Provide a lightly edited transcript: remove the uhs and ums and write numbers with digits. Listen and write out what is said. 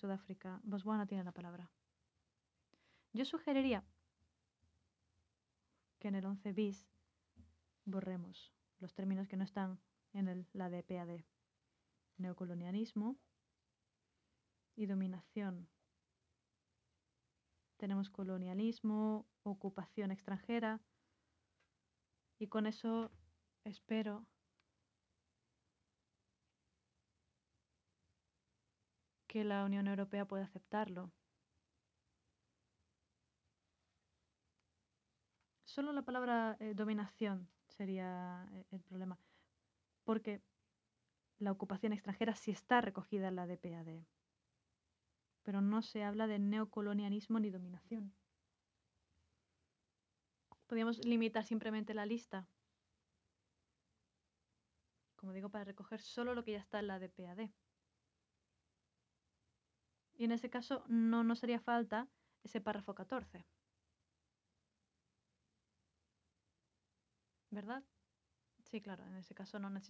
Sudáfrica. Botswana tiene la palabra. Yo sugeriría que en el 11 bis borremos los términos que no están en la DPAD. Neocolonialismo y dominación. Tenemos colonialismo, ocupación extranjera, y con eso espero que la Unión Europea pueda aceptarlo. Solo la palabra dominación sería el problema, porque la ocupación extranjera sí está recogida en la DPAD, pero no se habla de neocolonialismo ni dominación. Podríamos limitar simplemente la lista, como digo, para recoger solo lo que ya está en la DPAD. Y en ese caso no nos haría falta ese párrafo 14. ¿Verdad? Sí, claro, en ese caso no necesitamos